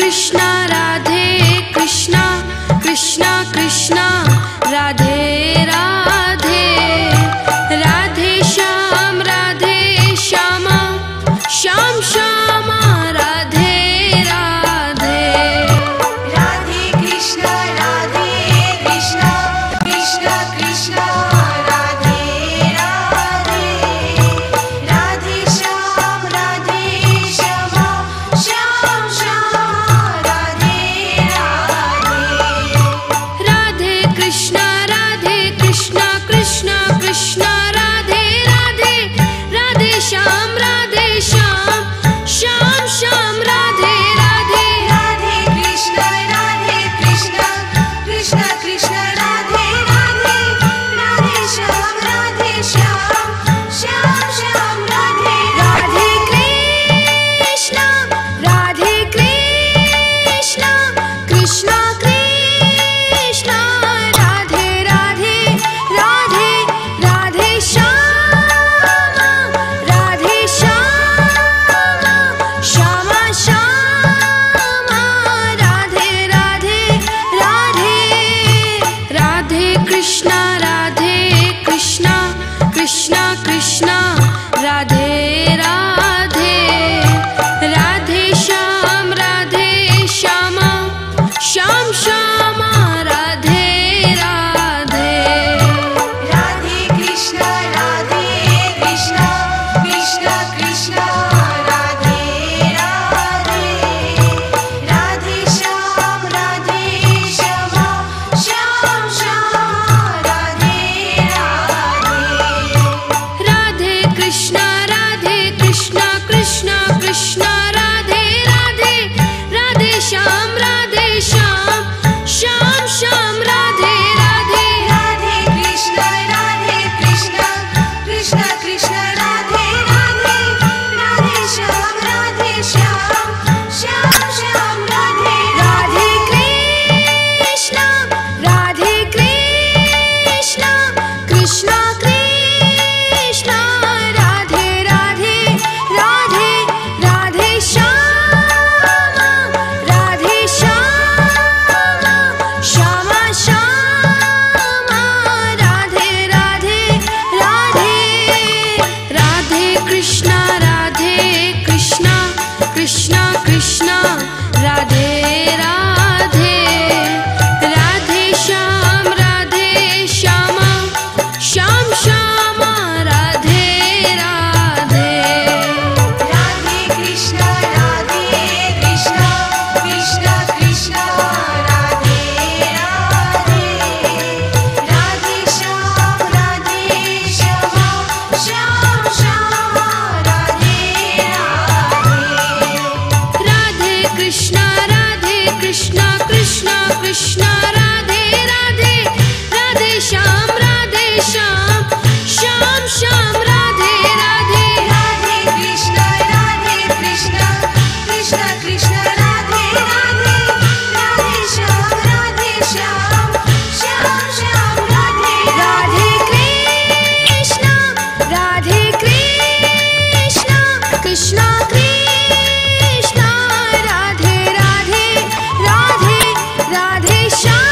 Krishna Radhe Krishna Krishna Krishna Radhe Radhe Radhe Shyam Shyama Shyam Shyama Radhe Radhe Radhe Krishna Krishna Krishna Krishna Radhe Radhe Radhe Shyam Shyama Shyam Shyama Radhe Radhe Radhe Krishna Krishna Krishna Krishna Radhe Radhe Radhe Shyam Shyam Shyam Shyam Radhe Radhe Radhe Krishna Krishna Krishna Krishna Radhe Radhe Radhe Shyam Shyam Shyam Shyam Radhe Radhe Krishna Krishna Krishna Radhe Radhe Radhe Radhe Shyam Shyama Shyama Radhe Radhe Radhe Radhe Krishna Krishna Krishna Krishna Radhe Radhe Radhe Shyam Shyama Shyam Shyama Radhe Radhe Radhe Krishna Krishna Krishna Krishna Radhe Radhe Radhe Shyam Shyama Shyam Shyama Radhe Radhe Radhe Krishna Krishna Krishna Radhe Radhe Radhe Shyam Shyam Shyam Radhe Radhe Radhe Krishna Krishna Krishna Krishna Radhe Radhe Radhe Shyam Shyam Shyam Radhe Radhe Krishna Krishna Krishna Radhe Radhe Radhe Radhe Shyam Shyama Shyama Radhe Radhe Radhe Radhe Krishna Krishna Krishna Radhe Radhe Radhe Shyam Shyama Shyam Shyama Radhe Radhe Radhe Krishna Krishna Krishna Krishna Radhe Radhe Radhe Shyam Shyama Shyam Shyama Radhe Radhe Radhe Krishna Krishna Krishna Radhe Radhe Radhe Shyam Shyam Shyam Radhe Radhe Radhe Krishna Krishna Krishna Radhe Radhe Radhe Shyam Shyam Shyam Radhe Radhe Krishna Krishna Krishna Radhe Radhe Radhe Radhe Shyam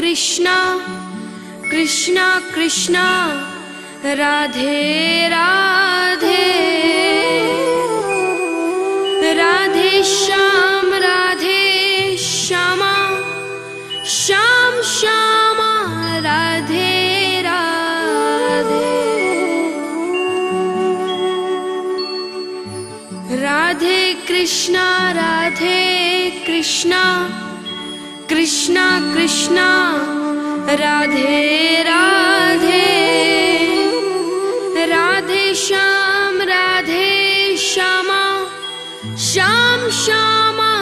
Krishna Krishna Krishna Radhe Radhe Radhe Shyam Shyama Shyam Shyama Radhe Radhe Radhe Krishna Krishna Krishna Radhe Radhe Radhe Shyama Shyam Shyama